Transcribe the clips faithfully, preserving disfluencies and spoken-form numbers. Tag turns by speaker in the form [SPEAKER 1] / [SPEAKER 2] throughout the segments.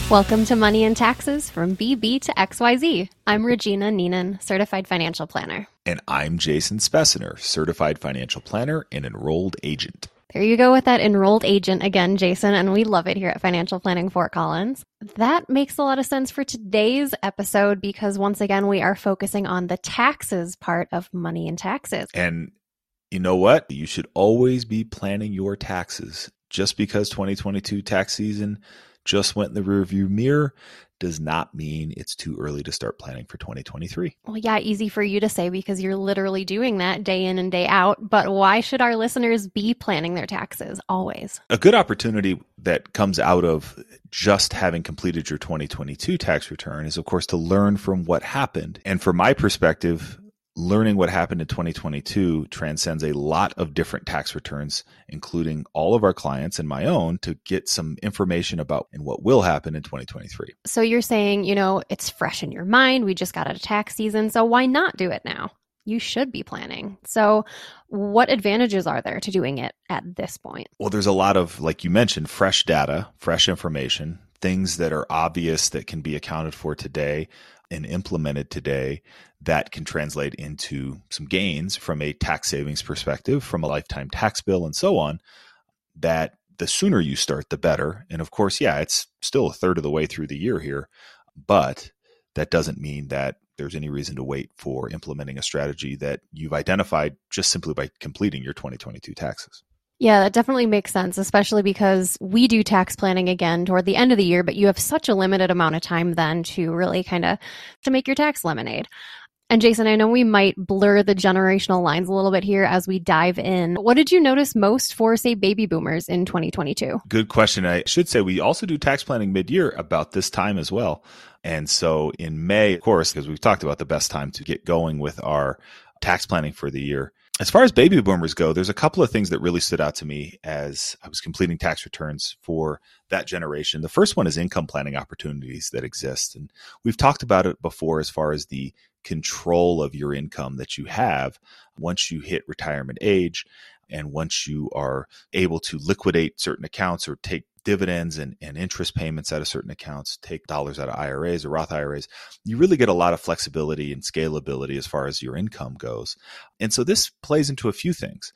[SPEAKER 1] Welcome to Money and Taxes from B B to X Y Z. I'm Regina Neenan, Certified Financial Planner.
[SPEAKER 2] And I'm Jason Spessiner, Certified Financial Planner and Enrolled Agent.
[SPEAKER 1] There you go with that enrolled agent again, Jason, and we love it here at Financial Planning Fort Collins. That makes a lot of sense for today's episode because once again, we are focusing on the taxes part of Money and Taxes.
[SPEAKER 2] And you know what? You should always be planning your taxes. Just because twenty twenty-two tax season just went in the rearview mirror does not mean it's too early to start planning for twenty twenty-three.
[SPEAKER 1] Well, yeah, easy for you to say because you're literally doing that day in and day out. But why should our listeners be planning their taxes always?
[SPEAKER 2] A good opportunity that comes out of just having completed your twenty twenty-two tax return is, of course, to learn from what happened. And from my perspective, learning what happened in twenty twenty-two transcends a lot of different tax returns, including all of our clients and my own, to get some information about and what will happen in twenty twenty-three.
[SPEAKER 1] So you're saying, you know, it's fresh in your mind. We just got out of tax season. So why not do it now? You should be planning. So what advantages are there to doing it at this point?
[SPEAKER 2] Well, there's a lot of, like you mentioned, fresh data, fresh information, things that are obvious that can be accounted for today and implemented today that can translate into some gains from a tax savings perspective, from a lifetime tax bill and so on, that the sooner you start, the better. And of course, yeah, it's still a third of the way through the year here, but that doesn't mean that there's any reason to wait for implementing a strategy that you've identified just simply by completing your twenty twenty-two taxes.
[SPEAKER 1] Yeah, that definitely makes sense, especially because we do tax planning again toward the end of the year, but you have such a limited amount of time then to really kind of to make your tax lemonade. And Jason, I know we might blur the generational lines a little bit here as we dive in. What did you notice most for, say, baby boomers in twenty twenty-two?
[SPEAKER 2] Good question. I should say we also do tax planning mid-year about this time as well. And so in May, of course, because we've talked about the best time to get going with our tax planning for the year. As far as baby boomers go, there's a couple of things that really stood out to me as I was completing tax returns for that generation. The first one is income planning opportunities that exist. And we've talked about it before as far as the control of your income that you have once you hit retirement age and once you are able to liquidate certain accounts or take dividends and, and interest payments out of certain accounts, take dollars out of I R As or Roth I R As, you really get a lot of flexibility and scalability as far as your income goes. And so this plays into a few things.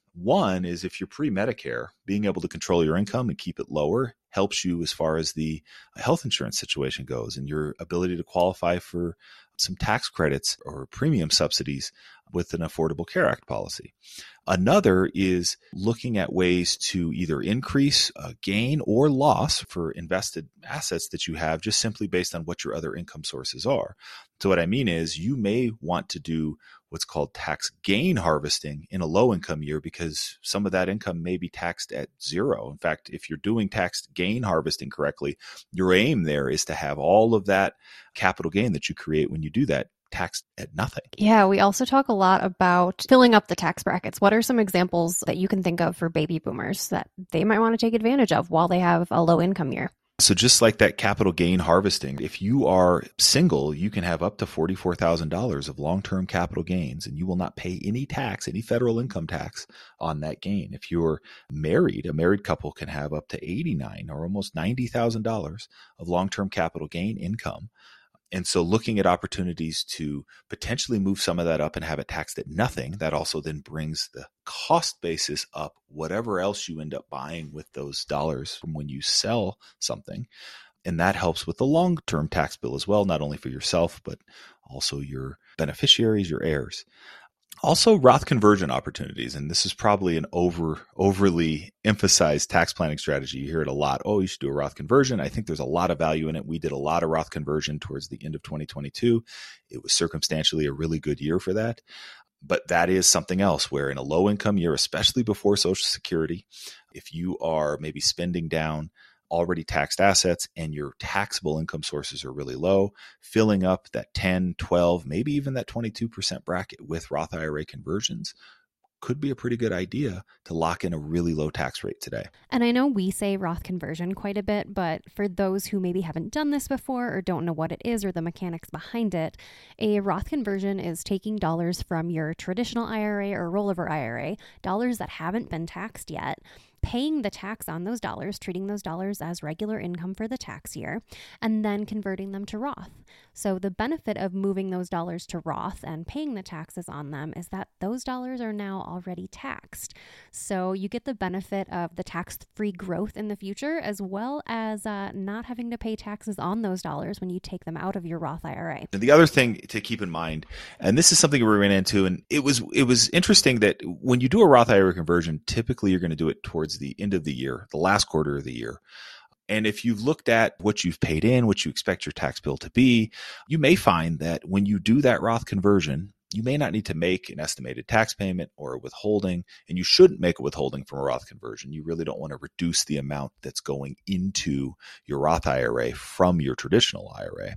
[SPEAKER 2] One is if you're pre-Medicare, being able to control your income and keep it lower helps you as far as the health insurance situation goes and your ability to qualify for some tax credits or premium subsidies with an Affordable Care Act policy. Another is looking at ways to either increase a gain or loss for invested assets that you have just simply based on what your other income sources are. So what I mean is you may want to do what's called tax gain harvesting in a low income year because some of that income may be taxed at zero. In fact, if you're doing tax gain harvesting correctly, your aim there is to have all of that capital gain that you create when you do that taxed at nothing.
[SPEAKER 1] Yeah, we also talk a lot about filling up the tax brackets. What are some examples that you can think of for baby boomers that they might want to take advantage of while they have a low income year?
[SPEAKER 2] So just like that capital gain harvesting, if you are single, you can have up to forty-four thousand dollars of long-term capital gains and you will not pay any tax, any federal income tax on that gain. If you're married, a married couple can have up to eighty-nine thousand dollars or almost ninety thousand dollars of long-term capital gain income. And so looking at opportunities to potentially move some of that up and have it taxed at nothing, that also then brings the cost basis up, whatever else you end up buying with those dollars from when you sell something. And that helps with the long-term tax bill as well, not only for yourself, but also your beneficiaries, your heirs. Also, Roth conversion opportunities, and this is probably an over overly emphasized tax planning strategy. You hear it a lot. Oh, you should do a Roth conversion. I think there's a lot of value in it. We did a lot of Roth conversion towards the end of twenty twenty-two. It was circumstantially a really good year for that. But that is something else where in a low income year, especially before Social Security, if you are maybe spending down already taxed assets and your taxable income sources are really low, filling up that ten, twelve, maybe even that twenty-two percent bracket with Roth I R A conversions could be a pretty good idea to lock in a really low tax rate today.
[SPEAKER 1] And I know we say Roth conversion quite a bit, but for those who maybe haven't done this before or don't know what it is or the mechanics behind it, a Roth conversion is taking dollars from your traditional I R A or rollover I R A, dollars that haven't been taxed yet, paying the tax on those dollars, treating those dollars as regular income for the tax year, and then converting them to Roth. So the benefit of moving those dollars to Roth and paying the taxes on them is that those dollars are now already taxed. So you get the benefit of the tax-free growth in the future, as well as uh, not having to pay taxes on those dollars when you take them out of your Roth I R A.
[SPEAKER 2] And the other thing to keep in mind, and this is something we ran into, and it was it was interesting that when you do a Roth I R A conversion, typically you're going to do it towards the end of the year, the last quarter of the year. And if you've looked at what you've paid in, what you expect your tax bill to be, you may find that when you do that Roth conversion, you may not need to make an estimated tax payment or a withholding, and you shouldn't make a withholding from a Roth conversion. You really don't want to reduce the amount that's going into your Roth I R A from your traditional I R A.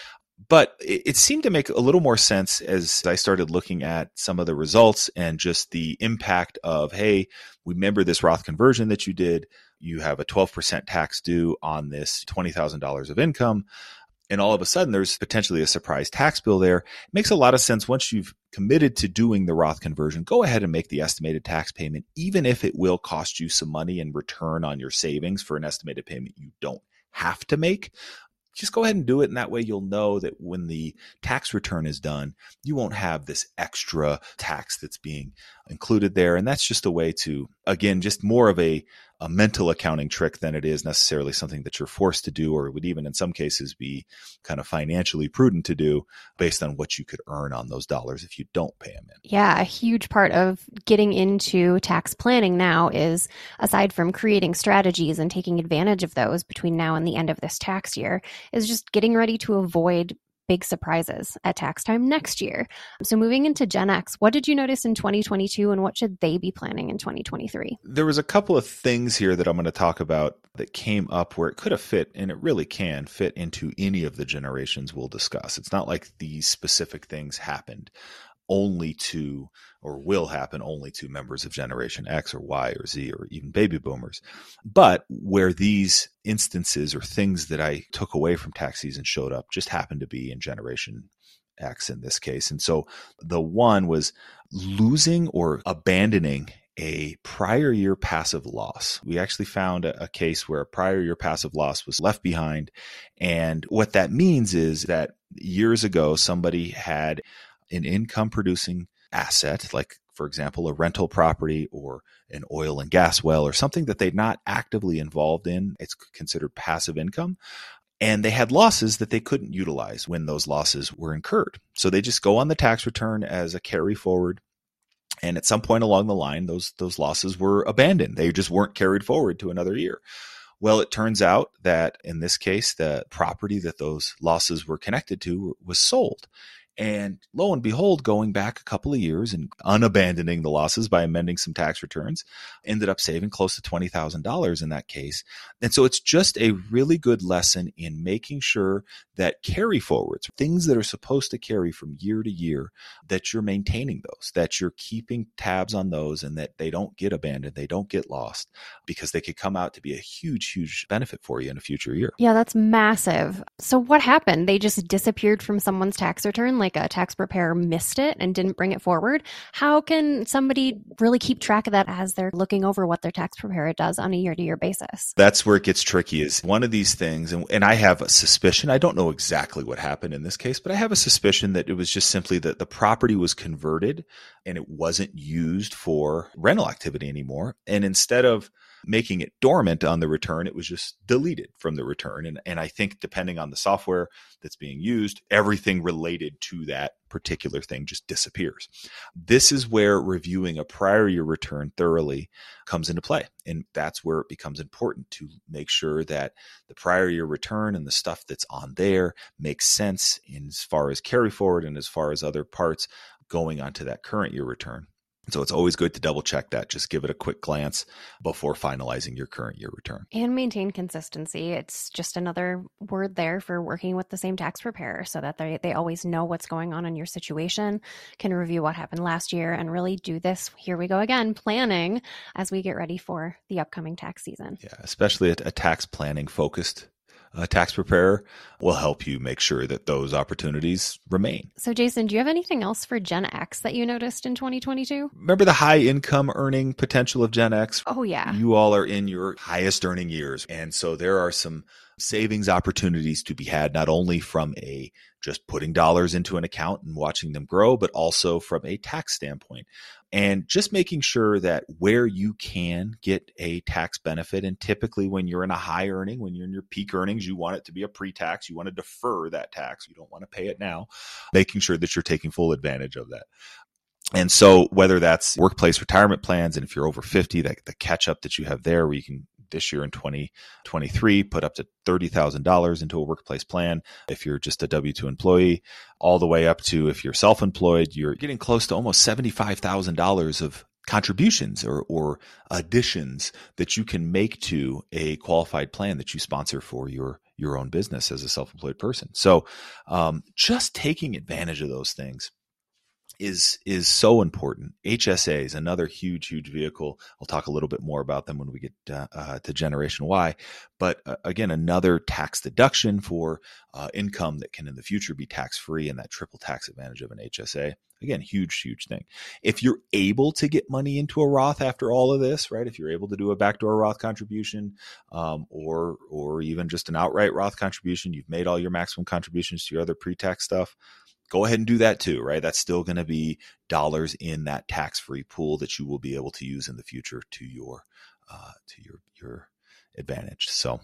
[SPEAKER 2] But it, it seemed to make a little more sense as I started looking at some of the results and just the impact of, hey, remember this Roth conversion that you did. You have a twelve percent tax due on this twenty thousand dollars of income. And all of a sudden, there's potentially a surprise tax bill there. It makes a lot of sense once you've committed to doing the Roth conversion, go ahead and make the estimated tax payment, even if it will cost you some money in return on your savings for an estimated payment you don't have to make. Just go ahead and do it. And that way you'll know that when the tax return is done, you won't have this extra tax that's being included there. And that's just a way to, again, just more of a, a mental accounting trick than it is necessarily something that you're forced to do, or would even in some cases be kind of financially prudent to do based on what you could earn on those dollars if you don't pay them in.
[SPEAKER 1] Yeah, a huge part of getting into tax planning now is, aside from creating strategies and taking advantage of those between now and the end of this tax year, is just getting ready to avoid big surprises at tax time next year. So moving into Gen X, what did you notice in twenty twenty-two and what should they be planning in twenty twenty-three?
[SPEAKER 2] There was a couple of things here that I'm going to talk about that came up where it could have fit, and it really can fit into any of the generations we'll discuss. It's not like these specific things happened only to, or will happen only to members of Generation X or Y or Z or even baby boomers. But where these instances or things that I took away from tax season showed up just happened to be in Generation X in this case. And so the one was losing or abandoning a prior year passive loss. We actually found a, a case where a prior year passive loss was left behind. And what that means is that years ago, somebody had an income producing asset, like, for example, a rental property or an oil and gas well or something that they're not actively involved in. It's considered passive income. And they had losses that they couldn't utilize when those losses were incurred. So they just go on the tax return as a carry forward. And at some point along the line, those, those losses were abandoned. They just weren't carried forward to another year. Well, it turns out that in this case, the property that those losses were connected to was sold. And lo and behold, going back a couple of years and unabandoning the losses by amending some tax returns, ended up saving close to twenty thousand dollars in that case. And so it's just a really good lesson in making sure that carry forwards, things that are supposed to carry from year to year, that you're maintaining those, that you're keeping tabs on those, and that they don't get abandoned, they don't get lost, because they could come out to be a huge, huge benefit for you in a future year.
[SPEAKER 1] Yeah, that's massive. So what happened? They just disappeared from someone's tax return, like a tax preparer missed it and didn't bring it forward. How can somebody really keep track of that as they're looking over what their tax preparer does on a year-to-year basis?
[SPEAKER 2] That's where it gets tricky, is one of these things, and, and I have a suspicion, I don't know exactly what happened in this case, but I have a suspicion that it was just simply that the property was converted and it wasn't used for rental activity anymore. And instead of making it dormant on the return, it was just deleted from the return. And, and I think depending on the software that's being used, everything related to that particular thing just disappears. This is where reviewing a prior year return thoroughly comes into play. And that's where it becomes important to make sure that the prior year return and the stuff that's on there makes sense in as far as carry forward and as far as other parts going onto that current year return. So it's always good to double check that. Just give it a quick glance before finalizing your current year return.
[SPEAKER 1] And maintain consistency. It's just another word there for working with the same tax preparer so that they, they always know what's going on in your situation, can review what happened last year, and really do this, here we go again, planning as we get ready for the upcoming tax season.
[SPEAKER 2] Yeah, especially a, a tax planning focused uh, tax preparer will help you make sure that those opportunities remain.
[SPEAKER 1] So Jason, do you have anything else for Gen X that you noticed in twenty twenty-two?
[SPEAKER 2] Remember the high income earning potential of Gen X?
[SPEAKER 1] Oh, yeah.
[SPEAKER 2] You all are in your highest earning years. And so there are some savings opportunities to be had, not only from a just putting dollars into an account and watching them grow, but also from a tax standpoint. And just making sure that where you can get a tax benefit, and typically when you're in a high earning, when you're in your peak earnings, you want it to be a pre-tax, you want to defer that tax, you don't want to pay it now, making sure that you're taking full advantage of that. And so whether that's workplace retirement plans, and if you're over fifty, that the catch up that you have there, where you can this year in twenty twenty-three, put up to thirty thousand dollars into a workplace plan. If you're just a W two employee, all the way up to if you're self-employed, you're getting close to almost seventy-five thousand dollars of contributions or, or additions that you can make to a qualified plan that you sponsor for your, your own business as a self-employed person. So um, just taking advantage of those things is is so important. H S A is another huge, huge vehicle. I'll talk a little bit more about them when we get uh, uh, to Generation Y. But uh, again, another tax deduction for uh, income that can in the future be tax-free, and that triple tax advantage of an H S A. Again, huge, huge thing. If you're able to get money into a Roth after all of this, right? If you're able to do a backdoor Roth contribution um, or or even just an outright Roth contribution, you've made all your maximum contributions to your other pre-tax stuff, go ahead and do that too, right? That's still going to be dollars in that tax-free pool that you will be able to use in the future to your uh, to your your advantage. So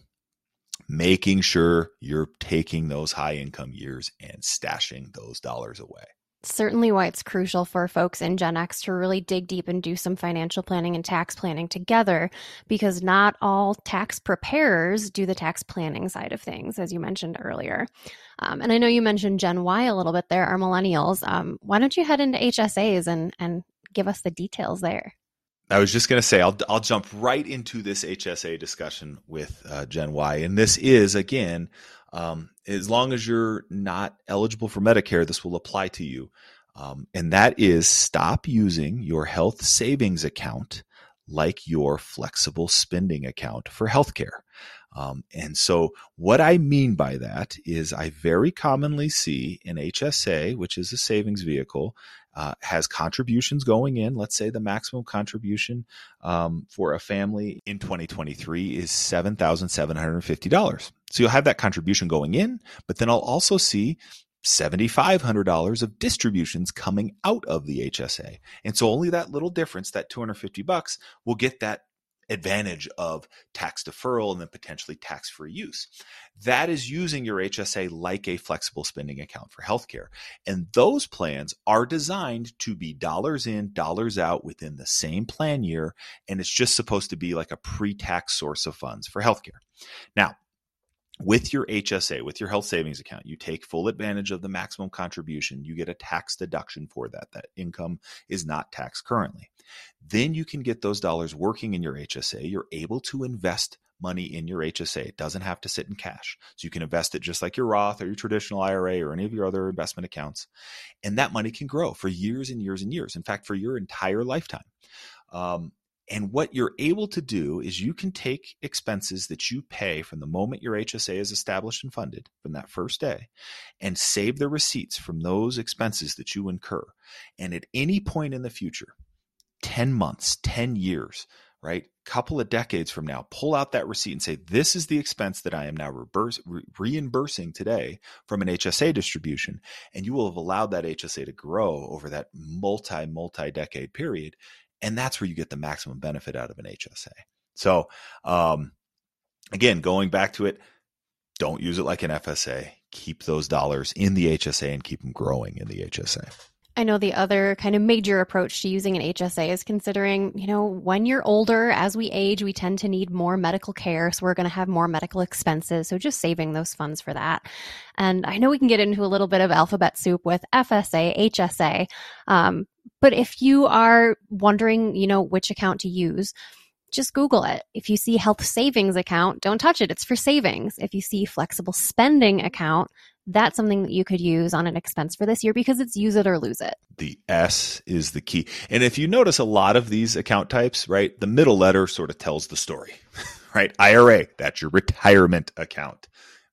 [SPEAKER 2] making sure you're taking those high income years and stashing those dollars away.
[SPEAKER 1] Certainly why it's crucial for folks in Gen X to really dig deep and do some financial planning and tax planning together, because not all tax preparers do the tax planning side of things, as you mentioned earlier. Um, and I know you mentioned Gen Y a little bit there, our millennials. Um, why don't you head into H S As and, and give us the details there?
[SPEAKER 2] I was just going to say, I'll I'll jump right into this H S A discussion with uh, Gen Y. And this is, again, um, as long as you're not eligible for Medicare, this will apply to you. Um, and that is, stop using your health savings account like your flexible spending account for healthcare. Um, and so what I mean by that is I very commonly see an H S A, which is a savings vehicle, uh, has contributions going in. Let's say the maximum contribution um, for a family in twenty twenty-three is seven thousand seven hundred fifty dollars. So you'll have that contribution going in, but then I'll also see seven thousand five hundred dollars of distributions coming out of the H S A. And so only that little difference, that two hundred fifty bucks, will get that advantage of tax deferral and then potentially tax-free use. That is using your H S A like a flexible spending account for healthcare. And those plans are designed to be dollars in, dollars out within the same plan year. And it's just supposed to be like a pre-tax source of funds for healthcare. Now, with your H S A, with your health savings account, you take full advantage of the maximum contribution. You get a tax deduction for that. That income is not taxed currently. Then you can get those dollars working in your H S A. You're able to invest money in your H S A. It doesn't have to sit in cash. So you can invest it just like your Roth or your traditional I R A or any of your other investment accounts. And that money can grow for years and years and years. In fact, for your entire lifetime. Um, And what you're able to do is you can take expenses that you pay from the moment your H S A is established and funded, from that first day, and save the receipts from those expenses that you incur. And at any point in the future, ten months, ten years, right, couple of decades from now, pull out that receipt and say, this is the expense that I am now reverse, re- reimbursing today from an H S A distribution. And you will have allowed that H S A to grow over that multi, multi-decade period. And that's where you get the maximum benefit out of an H S A. So um, again, going back to it, don't use it like an F S A. Keep those dollars in the H S A and keep them growing in the H S A.
[SPEAKER 1] I know the other kind of major approach to using an H S A is considering, you know, when you're older, as we age, we tend to need more medical care. So we're going to have more medical expenses. So just saving those funds for that. And I know we can get into a little bit of alphabet soup with F S A, H S A. Um, but if you are wondering, you know, which account to use, just Google it. If you see health savings account, don't touch it. It's for savings. If you see flexible spending account, that's something that you could use on an expense for this year because it's use it or lose it.
[SPEAKER 2] The S is the key. And if you notice a lot of these account types, right, the middle letter sort of tells the story, right? I R A, that's your retirement account.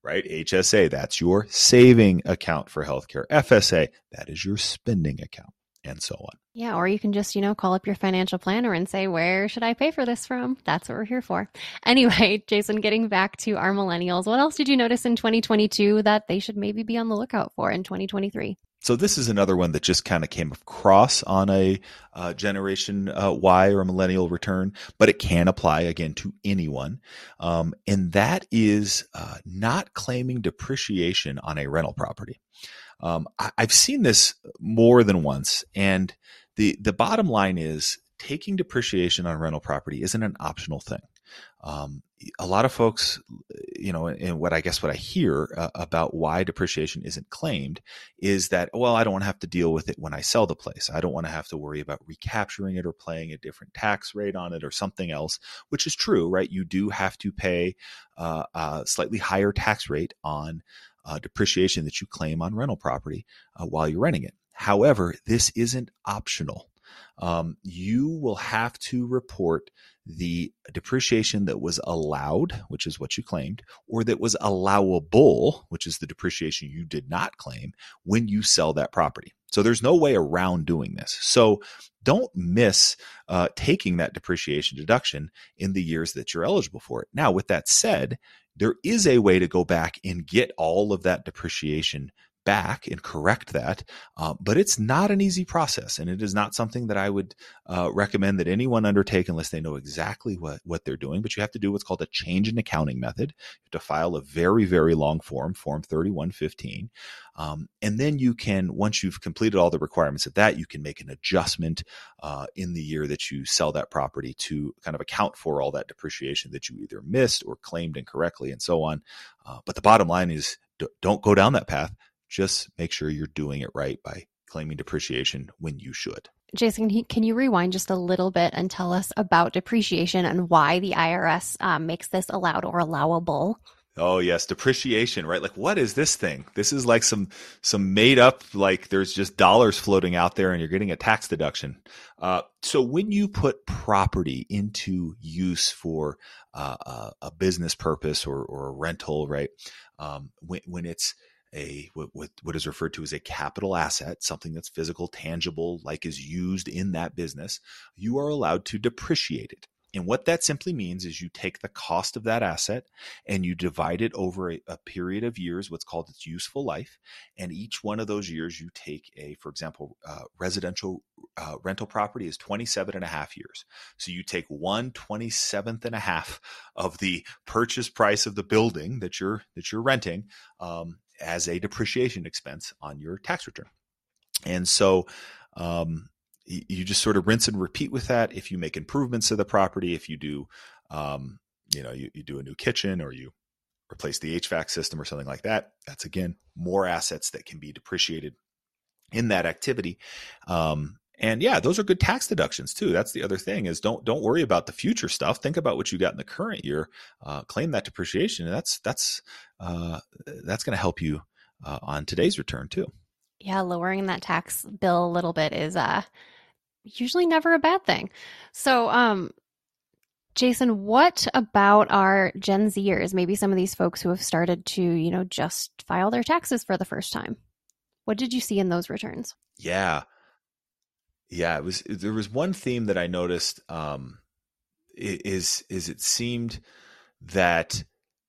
[SPEAKER 2] right? H S A, that's your saving account for healthcare. F S A, that is your spending account, and so on.
[SPEAKER 1] Yeah, or you can just, you know, call up your financial planner and say, where should I pay for this from? That's what we're here for. Anyway, Jason, getting back to our millennials, what else did you notice in twenty twenty-two that they should maybe be on the lookout for in twenty twenty-three?
[SPEAKER 2] So this is another one that just kind of came across on a uh, Generation uh, Y or a millennial return, but it can apply, again, to anyone. Um, and that is uh, not claiming depreciation on a rental property. Um, I, I've seen this more than once, and the the bottom line is taking depreciation on rental property isn't an optional thing. Um, a lot of folks, you know, and what I guess what I hear uh, about why depreciation isn't claimed is that, well, I don't want to have to deal with it when I sell the place. I don't want to have to worry about recapturing it or paying a different tax rate on it or something else, which is true, right? You do have to pay uh, a slightly higher tax rate on uh, depreciation that you claim on rental property uh, while you're renting it. However, this isn't optional. Um, you will have to report the depreciation that was allowed, which is what you claimed, or that was allowable, which is the depreciation you did not claim, when you sell that property. So there's no way around doing this. So don't miss uh, taking that depreciation deduction in the years that you're eligible for it. Now, with that said, there is a way to go back and get all of that depreciation back and correct that. Uh, but it's not an easy process, and it is not something that I would uh, recommend that anyone undertake unless they know exactly what, what they're doing. But you have to do what's called a change in accounting method. You have to file a very, very long form, Form thirty-one fifteen. Um, and then you can, once you've completed all the requirements of that, you can make an adjustment uh, in the year that you sell that property to kind of account for all that depreciation that you either missed or claimed incorrectly and so on. Uh, but the bottom line is d- don't go down that path. Just make sure you're doing it right by claiming depreciation when you should.
[SPEAKER 1] Jason, can you rewind just a little bit and tell us about depreciation and why the I R S um, makes this allowed or allowable?
[SPEAKER 2] Oh, yes. Depreciation, right? Like, what is this thing? This is like some some made up, like there's just dollars floating out there and you're getting a tax deduction. Uh, so when you put property into use for uh, a, a business purpose or, or a rental, right? Um, when, when it's a what, what is referred to as a capital asset, something that's physical, tangible, like is used in that business, you are allowed to depreciate it. And what that simply means is you take the cost of that asset and you divide it over a, a period of years, what's called its useful life. And each one of those years you take a, for example, uh, residential uh, rental property is twenty-seven and a half years. So you take one twenty-seventh and a half of the purchase price of the building that you're, that you're renting um, as a depreciation expense on your tax return. And so, um, you just sort of rinse and repeat with that. If you make improvements to the property, if you do, um, you know, you, you do a new kitchen or you replace the H V A C system or something like that, that's again, more assets that can be depreciated in that activity. Um, and yeah, those are good tax deductions too. That's the other thing is don't, don't worry about the future stuff. Think about what you got in the current year, uh, claim that depreciation. And that's, that's, uh, that's going to help you uh, on today's return too.
[SPEAKER 1] Yeah. Lowering that tax bill a little bit is, uh, usually never a bad thing. So, um, Jason, what about our Gen Zers? Maybe some of these folks who have started to, you know, just file their taxes for the first time. What did you see in those returns?
[SPEAKER 2] Yeah. Yeah. It was, there was one theme that I noticed, um, is, is it seemed that,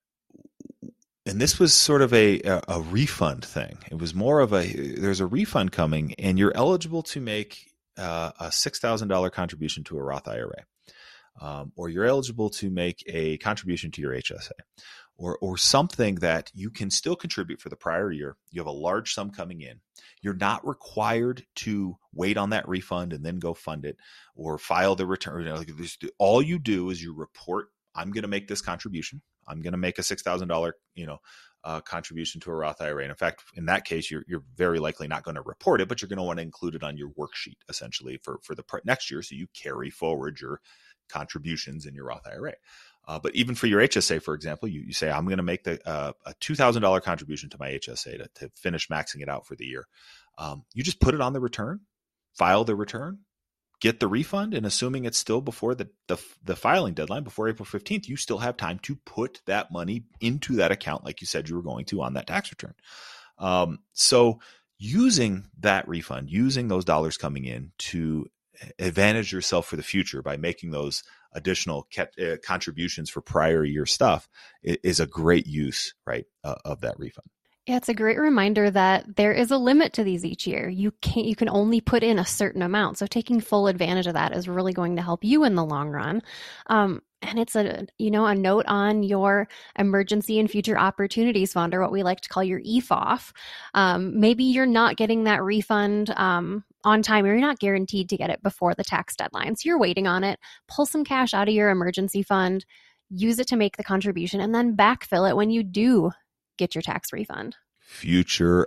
[SPEAKER 2] and this was sort of a, a, a refund thing. It was more of a, there's a refund coming and you're eligible to make Uh, a six thousand dollars contribution to a Roth I R A, um, or you're eligible to make a contribution to your H S A, or or something that you can still contribute for the prior year. You have a large sum coming in. You're not required to wait on that refund and then go fund it or file the return. All you do is you report, I'm going to make this contribution. I'm going to make a six thousand dollars, you know, uh, contribution to a Roth I R A. And in fact, in that case, you're you're very likely not going to report it, but you're going to want to include it on your worksheet essentially for, for the next year. So you carry forward your contributions in your Roth I R A. Uh, but even for your H S A, for example, you, you say, I'm going to make the uh, a two thousand dollars contribution to my H S A to, to finish maxing it out for the year. Um, you just put it on the return, file the return, get the refund, and assuming it's still before the, the the filing deadline, before April fifteenth, you still have time to put that money into that account like you said you were going to on that tax return. Um, so using that refund, using those dollars coming in to advantage yourself for the future by making those additional uh, contributions for prior year stuff is a great use, right, uh, of that refund.
[SPEAKER 1] Yeah, it's a great reminder that there is a limit to these each year. You can't, you can only put in a certain amount. So taking full advantage of that is really going to help you in the long run. Um, and it's a, you know, a note on your emergency and future opportunities fund, or what we like to call your E F O F. Um, maybe you're not getting that refund um, on time, or you're not guaranteed to get it before the tax deadline. So you're waiting on it. Pull some cash out of your emergency fund, use it to make the contribution, and then backfill it when you do get your tax refund.
[SPEAKER 2] Future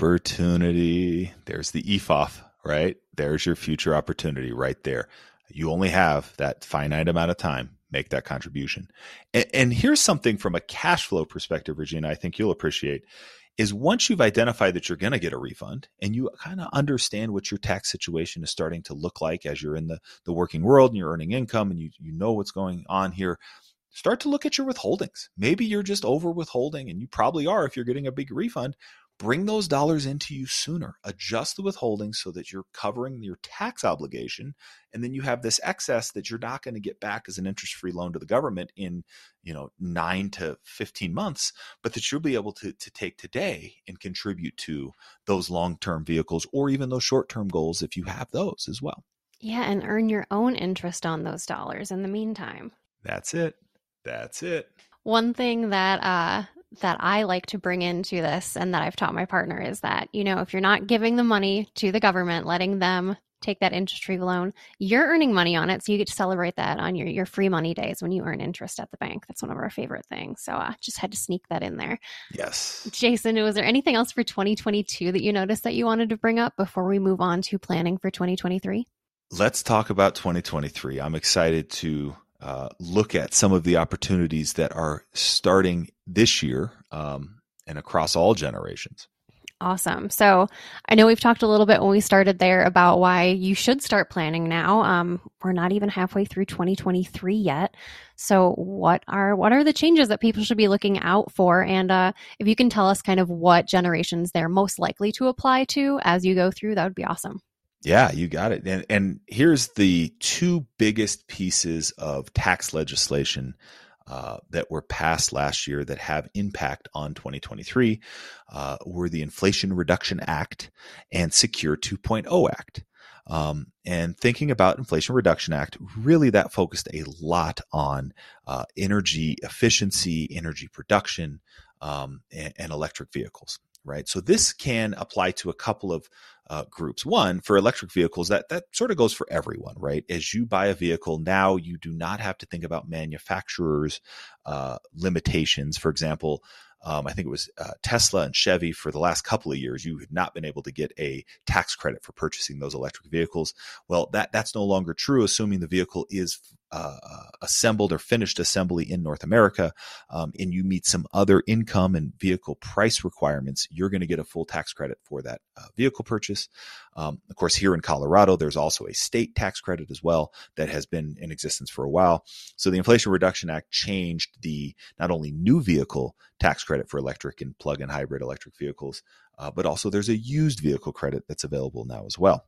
[SPEAKER 2] opportunity. There's the E F O F, right? There's your future opportunity right there. You only have that finite amount of time. Make that contribution. And, and here's something from a cash flow perspective, Regina, I think you'll appreciate, is once you've identified that you're going to get a refund and you kind of understand what your tax situation is starting to look like as you're in the, the working world and you're earning income and you, you know what's going on here, start to look at your withholdings. Maybe you're just over withholding, and you probably are if you're getting a big refund. Bring those dollars into you sooner. Adjust the withholding so that you're covering your tax obligation, and then you have this excess that you're not going to get back as an interest-free loan to the government in, you know, nine to fifteen months, but that you'll be able to, to take today and contribute to those long-term vehicles, or even those short-term goals if you have those as well.
[SPEAKER 1] Yeah, and earn your own interest on those dollars in the meantime.
[SPEAKER 2] That's it. That's it.
[SPEAKER 1] One thing that uh, that I like to bring into this, and that I've taught my partner, is that, you know, if you're not giving the money to the government, letting them take that interest-free loan, you're earning money on it. So you get to celebrate that on your, your free money days when you earn interest at the bank. That's one of our favorite things. So I uh, just had to sneak that in there.
[SPEAKER 2] Yes.
[SPEAKER 1] Jason, was there anything else for twenty twenty-two that you noticed that you wanted to bring up before we move on to planning for twenty twenty-three?
[SPEAKER 2] Let's talk about twenty twenty-three. I'm excited to Uh, look at some of the opportunities that are starting this year um, and across all generations.
[SPEAKER 1] Awesome. So I know we've talked a little bit when we started there about why you should start planning now. Um, we're not even halfway through twenty twenty-three yet. So what are what are the changes that people should be looking out for? And uh, if you can tell us kind of what generations they're most likely to apply to as you go through, that would be awesome.
[SPEAKER 2] Yeah, you got it. And, and here's the two biggest pieces of tax legislation uh, that were passed last year that have impact on twenty twenty-three uh, were the Inflation Reduction Act and Secure two point oh Act. Um, and thinking about Inflation Reduction Act, really that focused a lot on uh, energy efficiency, energy production, um, and, and electric vehicles. Right. So this can apply to a couple of uh, groups. One, for electric vehicles, that, that sort of goes for everyone, right? As you buy a vehicle now, you do not have to think about manufacturers' uh, limitations. For example, Um, I think it was uh, Tesla and Chevy for the last couple of years, you had not been able to get a tax credit for purchasing those electric vehicles. Well, that that's no longer true, assuming the vehicle is uh, assembled or finished assembly in North America, um, and you meet some other income and vehicle price requirements, you're going to get a full tax credit for that uh, vehicle purchase. Um, of course, here in Colorado, there's also a state tax credit as well that has been in existence for a while. So the Inflation Reduction Act changed the not only new vehicle tax credit for electric and plug-in hybrid electric vehicles, uh, but also there's a used vehicle credit that's available now as well.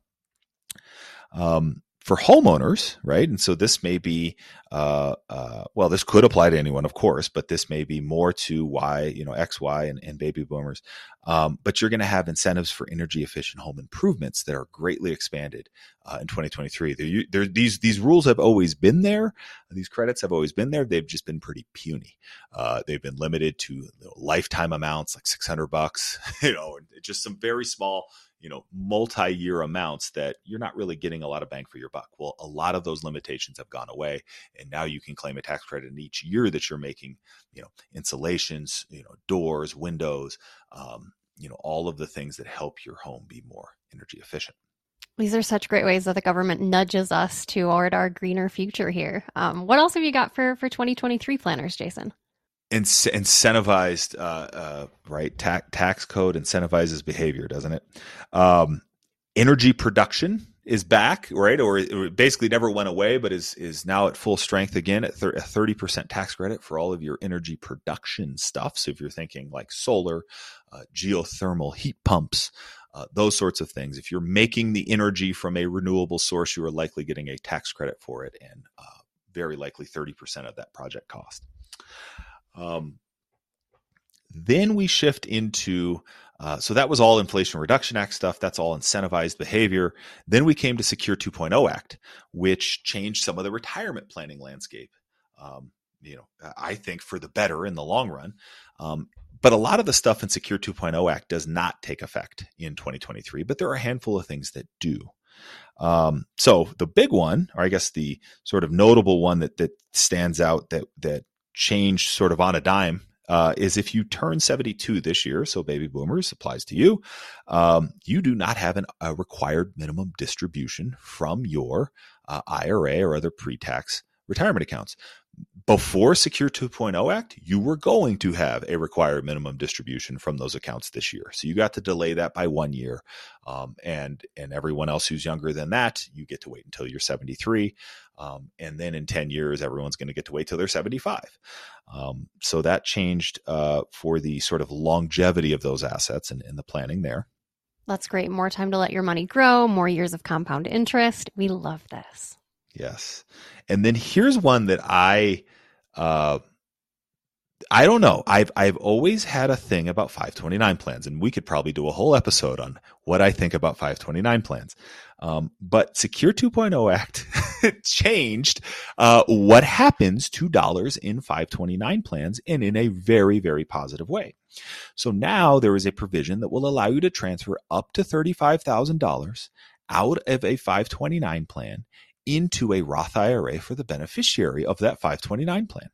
[SPEAKER 2] Um, for homeowners, right? And so this may be, uh, uh, well, this could apply to anyone, of course, but this may be more to Y, you know, X, Y, and, and baby boomers. Um, but you're going to have incentives for energy efficient home improvements that are greatly expanded uh, in twenty twenty-three. They're, they're, these these rules have always been there. These credits have always been there. They've just been pretty puny. Uh, they've been limited to you know, lifetime amounts, like six hundred bucks. You know, just some very small, you know, multi-year amounts that you're not really getting a lot of bang for your buck. Well, a lot of those limitations have gone away, and now you can claim a tax credit in each year that you're making, you know, insulations, you know, doors, windows, um, you know, all of the things that help your home be more energy efficient.
[SPEAKER 1] These are such great ways that the government nudges us toward our greener future here. Um, what else have you got for, for twenty twenty-three planners, Jason?
[SPEAKER 2] Inc- incentivized, uh, uh, right? Ta- tax code incentivizes behavior, doesn't it? Um, energy production is back, right? Or it basically never went away, but is is now at full strength again at a thirty percent tax credit for all of your energy production stuff. So if you're thinking like solar, uh, geothermal, heat pumps, uh, those sorts of things, if you're making the energy from a renewable source, you are likely getting a tax credit for it, and uh, very likely thirty percent of that project cost. Um, then we shift into Uh, so that was all Inflation Reduction Act stuff. That's all incentivized behavior. Then we came to Secure two point oh Act, which changed some of the retirement planning landscape. Um, you know, I think for the better in the long run. Um, but a lot of the stuff in Secure two point oh Act does not take effect in twenty twenty-three, but there are a handful of things that do. Um, so the big one, or I guess the sort of notable one that that stands out that that changed sort of on a dime, Uh, is if you turn seventy-two this year, so baby boomers applies to you, um, you do not have an, a required minimum distribution from your uh, I R A or other pre-tax retirement accounts. Before Secure two point oh Act, you were going to have a required minimum distribution from those accounts this year. So you got to delay that by one year. Um, and, and everyone else who's younger than that, you get to wait until you're seventy-three. Um, and then in ten years, everyone's going to get to wait till they're seventy-five. Um, so that changed uh, for the sort of longevity of those assets and, and the planning there.
[SPEAKER 1] That's great. More time to let your money grow, more years of compound interest. We love this.
[SPEAKER 2] Yes. And then here's one that I, uh, I don't know. I've, I've always had a thing about five twenty-nine plans, and we could probably do a whole episode on what I think about five twenty-nine plans. Um, but Secure two point oh Act changed uh, what happens to dollars in five twenty-nine plans, and in a very, very positive way. So now there is a provision that will allow you to transfer up to thirty-five thousand dollars out of a five twenty-nine plan into a Roth I R A for the beneficiary of that five twenty-nine plan.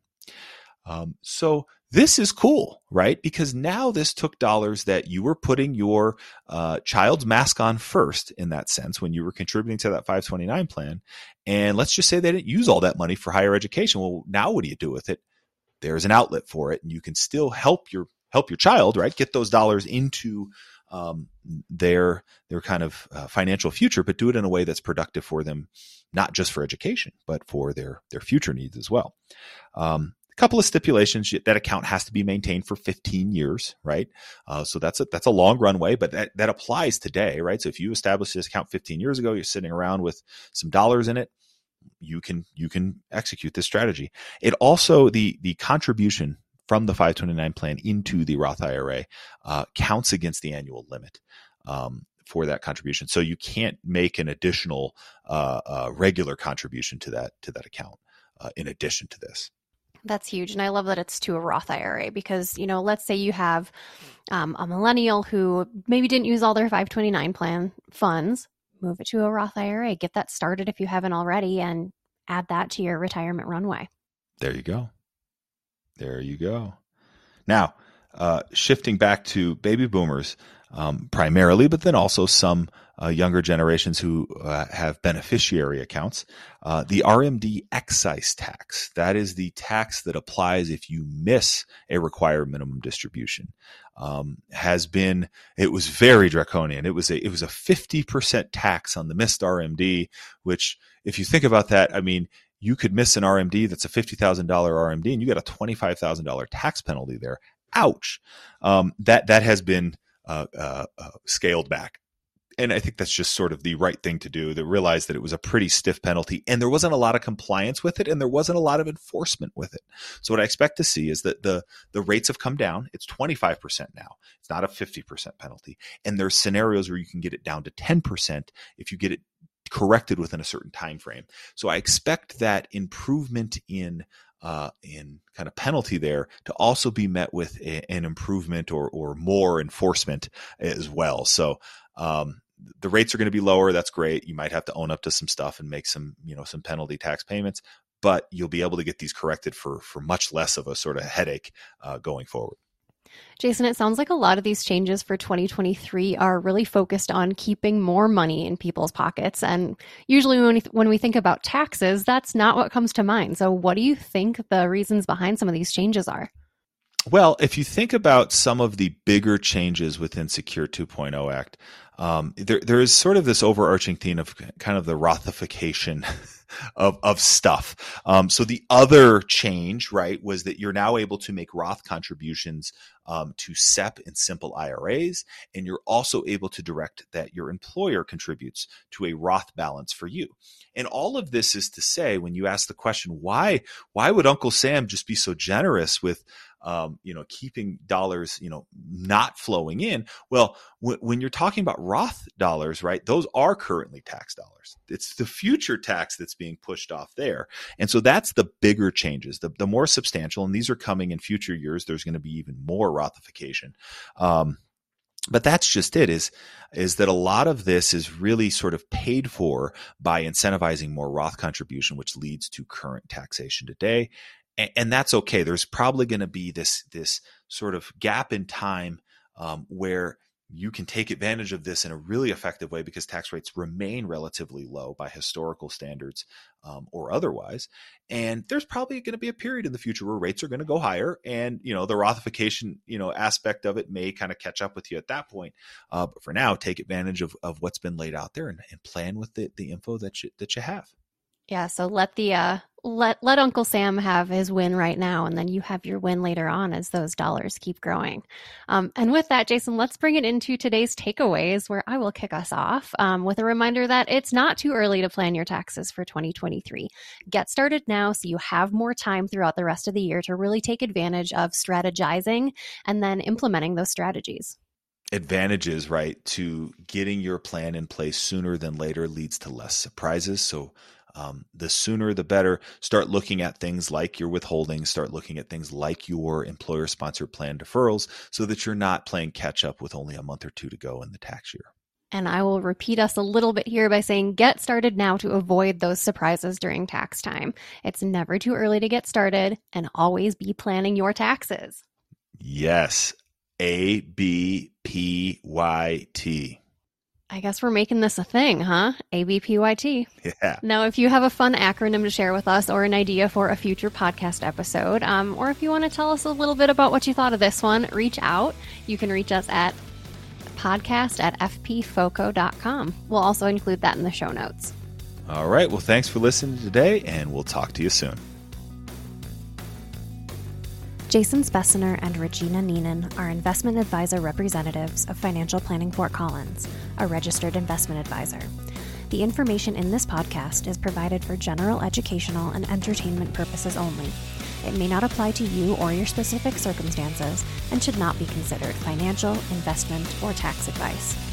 [SPEAKER 2] Um, so this is cool, right? Because now this took dollars that you were putting your uh, child's mask on first, in that sense, when you were contributing to that five twenty-nine plan. And let's just say they didn't use all that money for higher education. Well, now what do you do with it? There's an outlet for it, and you can still help your help your child, right? Get those dollars into um, their their kind of uh, financial future, but do it in a way that's productive for them, not just for education, but for their their future needs as well. Um, couple of stipulations. That account has to be maintained for fifteen years, right? Uh, so that's a, that's a long runway, but that, that applies today, right? So if you established this account fifteen years ago, you're sitting around with some dollars in it, you can, you can execute this strategy. It also, the, the contribution from the five twenty-nine plan into the Roth I R A uh, counts against the annual limit um, for that contribution. So you can't make an additional uh, uh, regular contribution to that, to that account uh, in addition to this.
[SPEAKER 1] That's huge. And I love that it's to a Roth I R A because, you know, let's say you have um, a millennial who maybe didn't use all their five twenty-nine plan funds, move it to a Roth I R A, get that started if you haven't already, and add that to your retirement runway.
[SPEAKER 2] There you go. There you go. Now, uh, shifting back to baby boomers um, primarily, but then also some uh, younger generations who uh, have beneficiary accounts. Uh, the R M D excise tax, that is the tax that applies if you miss a required minimum distribution, um, has been, it was very draconian. It was a, it was a fifty percent tax on the missed R M D, which if you think about that, I mean, you could miss an R M D that's a fifty thousand dollars R M D and you got a twenty-five thousand dollars tax penalty there. Ouch. Um, that, that has been uh, uh, uh, scaled back. And I think that's just sort of the right thing to do, to realize that it was a pretty stiff penalty and there wasn't a lot of compliance with it and there wasn't a lot of enforcement with it. So what I expect to see is that the, the rates have come down. It's twenty-five percent now. It's not a fifty percent penalty. And there's scenarios where you can get it down to ten percent if you get it corrected within a certain time frame. So I expect that improvement in uh, in kind of penalty there to also be met with a, an improvement or or more enforcement as well. So um, the rates are going to be lower. That's great. You might have to own up to some stuff and make some, you know, some penalty tax payments, but you'll be able to get these corrected for for much less of a sort of headache uh, going forward.
[SPEAKER 1] Jason, it sounds like a lot of these changes for twenty twenty-three are really focused on keeping more money in people's pockets. And usually when we, when we think about taxes, that's not what comes to mind. So what do you think the reasons behind some of these changes are?
[SPEAKER 2] Well, if you think about some of the bigger changes within Secure two point oh Act, um, there there is sort of this overarching theme of kind of the Rothification of of stuff. Um, so the other change, right, was that you're now able to make Roth contributions um, to S E P and simple I R As, and you're also able to direct that your employer contributes to a Roth balance for you. And all of this is to say, when you ask the question, why why would Uncle Sam just be so generous with Um, you know, keeping dollars, you know, not flowing in? Well, w- when you're talking about Roth dollars, right, those are currently tax dollars. It's the future tax that's being pushed off there. And so that's the bigger changes, the, the more substantial, and these are coming in future years. There's going to be even more Rothification. Um, But that's just it, is, is that a lot of this is really sort of paid for by incentivizing more Roth contribution, which leads to current taxation today. And, and that's okay. There's probably going to be this, this sort of gap in time um, where you can take advantage of this in a really effective way because tax rates remain relatively low by historical standards um, or otherwise. And there's probably going to be a period in the future where rates are going to go higher, and you know the Rothification you know aspect of it may kind of catch up with you at that point. Uh, but for now, take advantage of, of what's been laid out there and, and plan with the, the info that you that you have.
[SPEAKER 1] Yeah, so let the uh, let let Uncle Sam have his win right now, and then you have your win later on as those dollars keep growing. Um, and with that, Jason, let's bring it into today's takeaways, where I will kick us off um, with a reminder that it's not too early to plan your taxes for twenty twenty-three. Get started now so you have more time throughout the rest of the year to really take advantage of strategizing and then implementing those strategies.
[SPEAKER 2] Advantages, right, to getting your plan in place sooner than later leads to less surprises. So Um, the sooner, the better. Start looking at things like your withholding, start looking at things like your employer-sponsored plan deferrals so that you're not playing catch up with only a month or two to go in the tax year.
[SPEAKER 1] And I will repeat us a little bit here by saying get started now to avoid those surprises during tax time. It's never too early to get started, and always be planning your taxes.
[SPEAKER 2] Yes. A B P Y T.
[SPEAKER 1] I guess we're making this a thing, huh? A B P Y T.
[SPEAKER 2] Yeah.
[SPEAKER 1] Now, if you have a fun acronym to share with us or an idea for a future podcast episode, um, or if you want to tell us a little bit about what you thought of this one, reach out. You can reach us at podcast at f p foco dot com. We'll also include that in the show notes.
[SPEAKER 2] All right. Well, thanks for listening today, and we'll talk to you soon.
[SPEAKER 1] Jason Spessner and Regina Neenan are investment advisor representatives of Financial Planning Fort Collins, a registered investment advisor. The information in this podcast is provided for general educational and entertainment purposes only. It may not apply to you or your specific circumstances and should not be considered financial, investment, or tax advice.